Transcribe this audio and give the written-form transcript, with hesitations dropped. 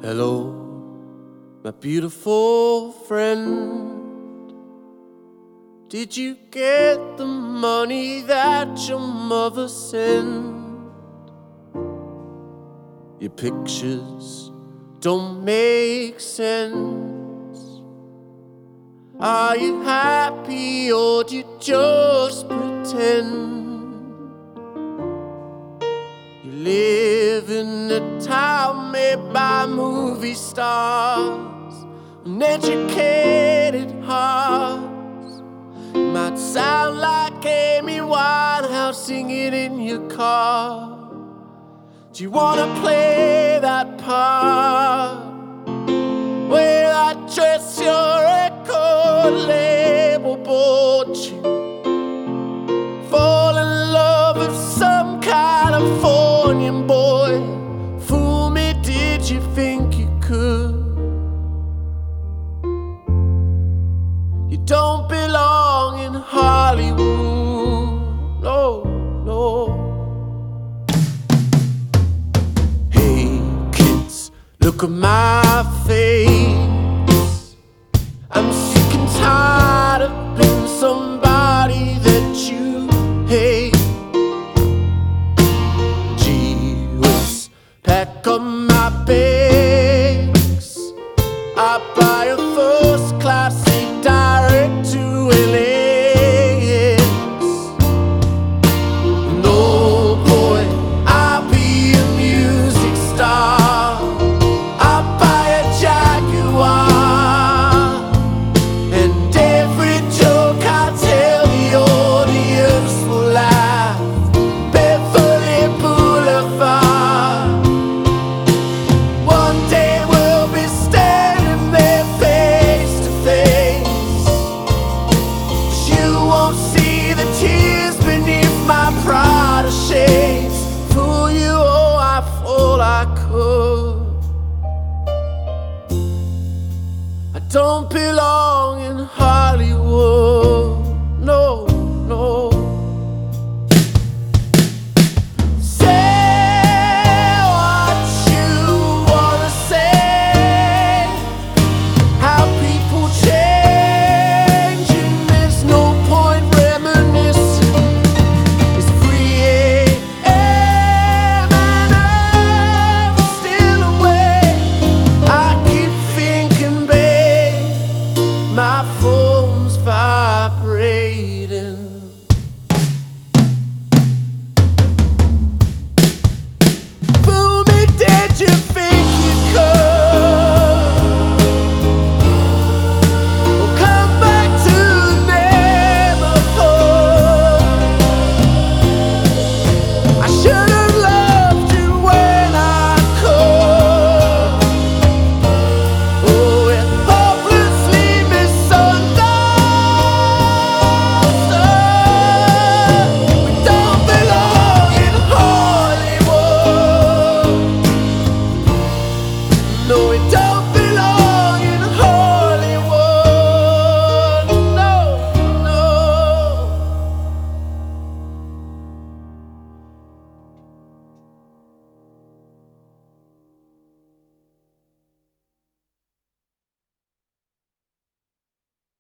Hello, my beautiful friend. Did you get the money that your mother sent? Your pictures don't make sense. Are you happy or do you just pretend? You live in a town made by movie stars, uneducated hearts. Might sound like Amy Winehouse singing in your car. Do you wanna play that part where I dress your record label bought you? Fall in love with some Californian boy. Fool me, did you think you could? You don't belong in Hollywood, no, no. Hey kids, look at my face. I'm sick and tired of being somebody that you hate. Gee whiz, pack up my bags. I buy a first class seat direct to LAX. No boy, I'll be a music star. I'll buy a Jaguar, and every joke I tell the audience will laugh. Beverly Boulevard. One day we'll be standing there face to face. You won't see the tears beneath my Prada shades. Fool you, oh, I fall I could. I don't belong